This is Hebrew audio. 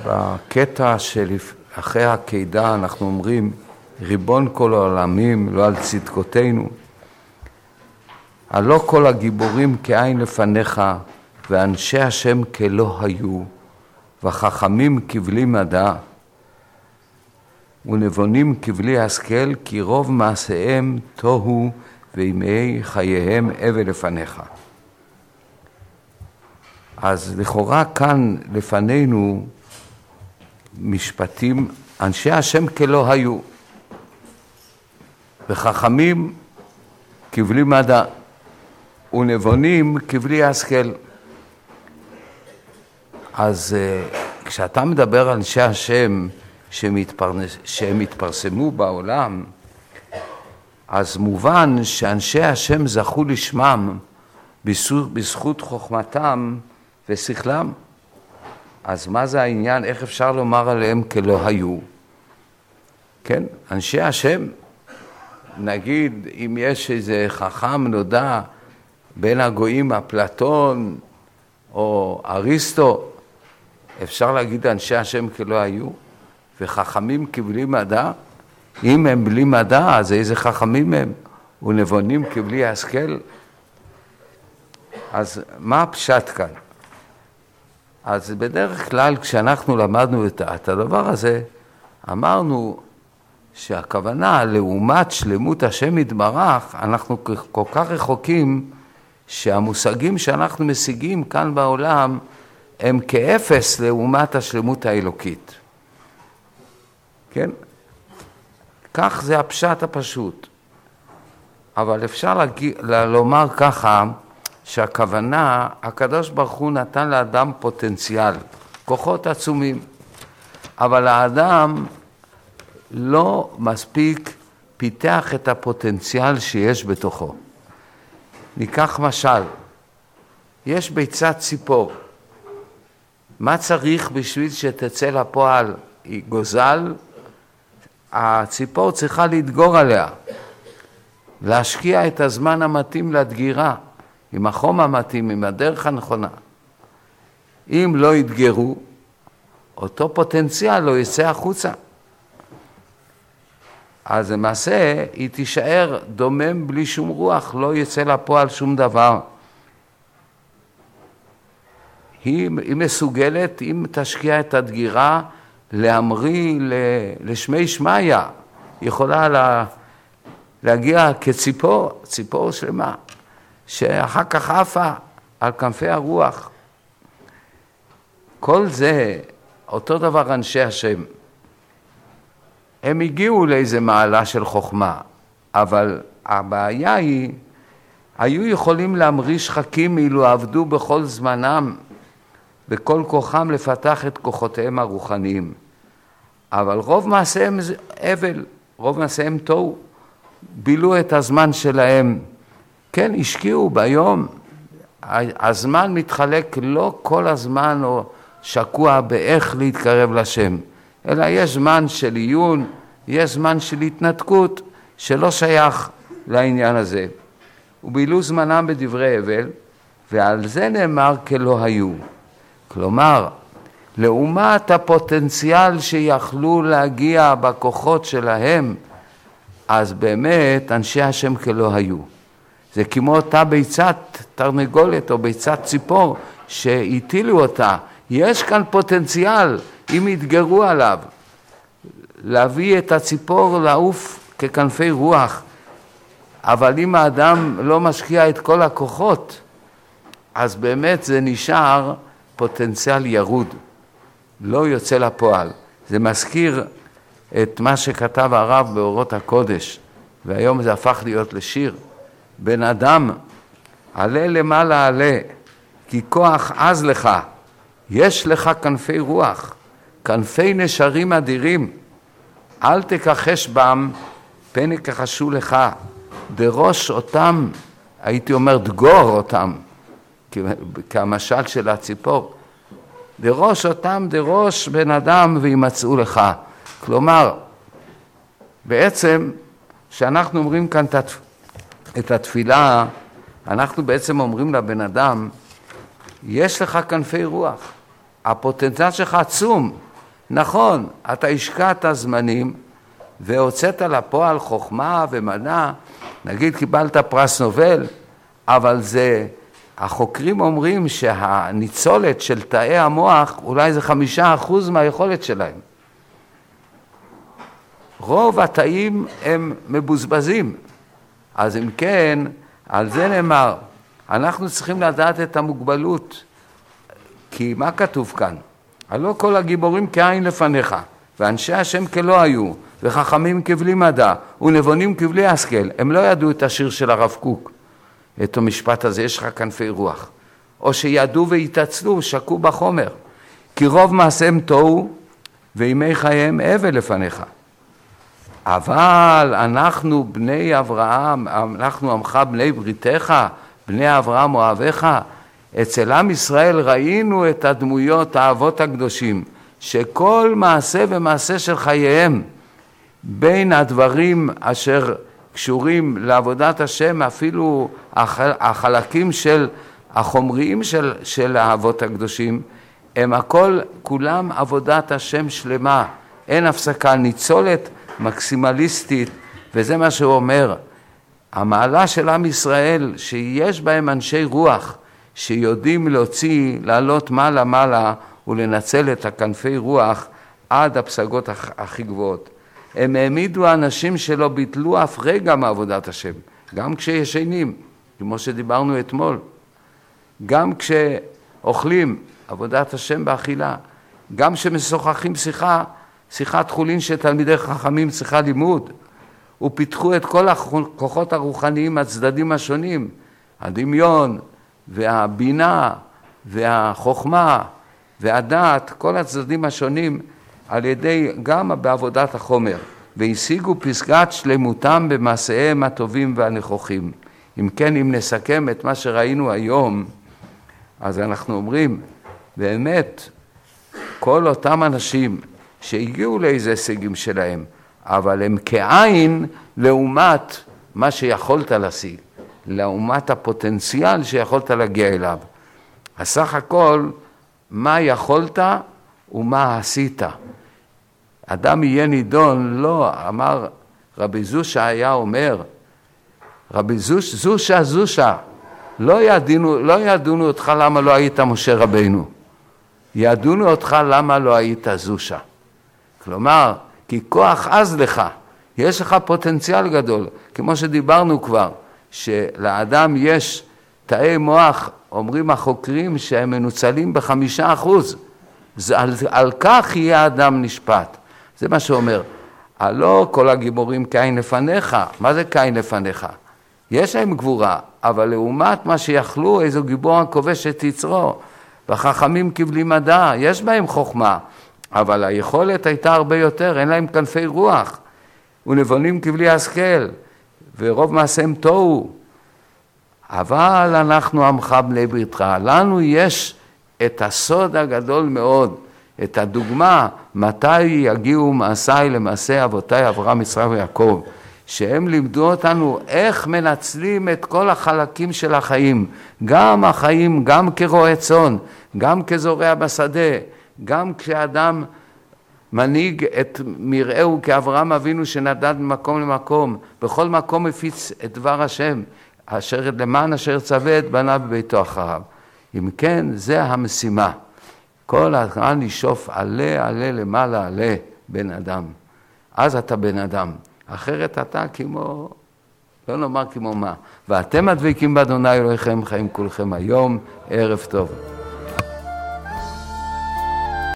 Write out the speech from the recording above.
בקטע של אחרי הקידה אנחנו אומרים, ריבון כל העולמים, לא על צדקותינו. הלא כל הגיבורים כעין לפניך, ואנשי השם כלא היו, וחכמים כבלי מדע, ונבונים כבלי השכל, כי רוב מעשיהם תוהו, וימי חייהם אבל לפניך. אז לכאורה כאן לפנינו משפטים, אנשי השם כלא היו, וחכמים כבלי מדע, ונבונים כבלי השכל. אז כשאתה מדבר על אנשי השם שהם התפרסמו בעולם, אז מובן שאנשי השם זכו לשמם בזכות חוכמתם ושכלם. אז מה זה העניין? איך אפשר לומר עליהם כלא היו? כן, אנשי השם, נגיד אם יש איזה חכם נודע בין הגויים אפלטון או אריסטו, אפשר להגיד אנשי השם כלא היו? וחכמים כבלי מדע? אם הם בלי מדע, אז איזה חכמים הם? ונבונים כבלי השכל? אז מה הפשט כאן? אז בדרך כלל כשאנחנו למדנו את הדבר הזה, אמרנו שהכוונה לעומת שלמות השם יתברך, אנחנו כל כך רחוקים שהמושגים שאנחנו משיגים כאן בעולם הם כאפס לעומת השלמות האלוקית. כן? כך זה הפשט הפשוט. אבל אפשר לומר ככה, שהכוונה, הקדוש ברוך הוא נתן לאדם פוטנציאל, כוחות עצומים, אבל האדם לא מספיק פיתח את הפוטנציאל שיש בתוכו. ניקח משל, יש ביצת ציפור, מה צריך בשביל שתצא לפועל? היא גוזל, הציפור צריכה להתגור עליה, להשקיע את הזמן המתאים לדגירה, עם החום המתאים, עם הדרך הנכונה. אם לא יתגרו, אותו פוטנציאל לא יצא החוצה. אז למעשה היא תישאר דומם בלי שום רוח, לא יצא לפועל שום דבר. היא מסוגלת, אם תשקיע את הדגירה, להמריא לשמי שמיה. היא יכולה להגיע כציפור, ציפור שלמה, שאחר כך עפה על כנפי הרוח. כל זה אותו דבר אנשי השם. הם הגיעו לאיזה מעלה של חוכמה, אבל הבעיה היא, היו יכולים להמריא שחקים אילו עבדו בכל זמנם, בכל כוחם לפתח את כוחותיהם הרוחניים. אבל רוב מעשיהם זה אבל, רוב מעשיהם תוהו, בילו את הזמן שלהם. כן, השקיעו ביום, הזמן מתחלק לא כל הזמן או שקוע באיך להתקרב לשם, אלא יש זמן של עיון, יש זמן של התנתקות שלא שייך לעניין הזה. ובילו זמנם בדברי הבל, ועל זה נאמר כלא היו. כלומר, לעומת הפוטנציאל שיכלו להגיע בכוחות שלהם, אז באמת אנשי השם כלא היו. זה כמו אותה ביצת תרנגולת או ביצת ציפור שהטילו אותה. יש כאן פוטנציאל, אם יתגרו עליו, להביא את הציפור לעוף ככנפי רוח. אבל אם האדם לא משקיע את כל הכוחות, אז באמת זה נשאר פוטנציאל ירוד, לא יוצא לפועל. זה מזכיר את מה שכתב הרב באורות הקודש, והיום זה הפך להיות לשיר. בן אדם, עלה למעלה עלה, כי כוח עז לך, יש לך כנפי רוח, כנפי נשרים אדירים, אל תכחש בם, פן יכחשו לך, דרוש אותם, הייתי אומר דגור אותם, כמשל של הציפור, דרוש אותם, דרוש בן אדם וימצאו לך. כלומר, בעצם, שאנחנו אומרים כאן את התפילה, אנחנו בעצם אומרים לבן אדם, יש לך כנפי רוח, הפוטנציאל שלך עצום, נכון, אתה השקעת זמנים והוצאת לפועל חוכמה ומדע, נגיד קיבלת פרס נובל, אבל החוקרים אומרים שהניצולת של תאי המוח אולי זה 5% מהיכולת שלהם. רוב התאים הם מבוזבזים. אז אם כן, על זה נאמר, אנחנו צריכים לדעת את המוגבלות. כי מה כתוב כאן? הלא כל הגיבורים כעין לפניך, ואנשי השם כלא היו, וחכמים כבלי מדע, ונבונים כבלי השכל. הם לא ידעו את השיר של הרב קוק, את המשפט הזה, יש לך כנפי רוח. או שידעו והתעצלו, שקעו בחומר. כי רוב מעשיהם טעו, וימי חייהם אבל לפניך. אבל אנחנו בני אברהם, אנחנו עמך בני בריתך, בני אברהם אוהביך. אצל עם ישראל ראינו את הדמויות, האבות הקדושים, שכל מעשה ומעשה של חייהם, בין הדברים אשר קשורים לעבודת השם, אפילו החלקים של החומריים של האבות הקדושים, הם הכל, כולם עבודת השם שלמה, אין הפסקה, ניצולת מקסימליסטית, וזה מה שהוא אומר. המעלה של עם ישראל, שיש בהם אנשי רוח, שיודעים להוציא, לעלות מעלה מעלה, ולנצל את הכנפי רוח עד הפסגות הכי גבוהות. הם העמידו אנשים שלא ביטלו אף רגע מעבודת השם, גם כשישנים, כמו שדיברנו אתמול, גם כשאוכלים, עבודת השם באכילה, גם כשמשוחחים שיחת חולין של תלמידי חכמים, שיחה לימוד, ופיתחו את כל הכוחות הרוחניים, הצדדים השונים, הדמיון והבינה והחוכמה והדעת, כל הצדדים השונים, על ידי גם בעבודת החומר, והשיגו פסגת שלמותם במעשיהם הטובים והנכוחים. אם כן, אם נסכם את מה שראינו היום, אז אנחנו אומרים, באמת, כל אותם אנשים שהגיעו לאיזה הישגים שלהם, אבל הם כעין לעומת מה שיכולת להשיג, לעומת הפוטנציאל שיכולת להגיע אליו. הסך הכל, מה יכולת ומה עשית. אדם יהיה נידון, לא, אמר רבי זושה היה אומר, רבי זושה, לא ידונו אותך למה לא היית משה רבינו, ידונו אותך למה לא היית זושה. כלומר, כי כוח עז לך, יש לך פוטנציאל גדול, כמו שדיברנו כבר, שלאדם יש תאי מוח, אומרים החוקרים שהם מנוצלים ב5%, על כך יהיה האדם נשפט. זה מה שאומר, הלא כל הגיבורים קין לפניך. מה זה קין לפניך? יש להם גבורה, אבל לעומת מה שיכלו, איזו גיבור הכובש את יצרו, והחכמים כבלי מדע, יש בהם חוכמה, אבל היכולת הייתה הרבה יותר, אין להם כנפי רוח, ונבונים כבלי השכל, ורוב מעשיהם טעו. אבל אנחנו עמך בני בריתך, לנו יש את הסוד הגדול מאוד, את הדוגמה, מתי יגיעו מעשיי למעשה אבותיי אברהם, יצחק ויעקב, שהם לימדו אותנו איך מנצלים את כל החלקים של החיים, גם החיים, גם כרועה צאן, גם כזורע בשדה, גם כשאדם מנהיג את מראהו כאברהם אבינו שנדד ממקום למקום, בכל מקום הפיץ את דבר השם, למען אשר צווה את בניו בביתו אחריו. אם כן, זה המשימה. כל הזמן לשאוף עלה למעלה, עלה בן אדם. אז אתה בן אדם. אחרת אתה כמו, לא נאמר כמו מה. ואתם הדבקים באדוני אלוהיכם חיים כולכם היום, ערב טוב.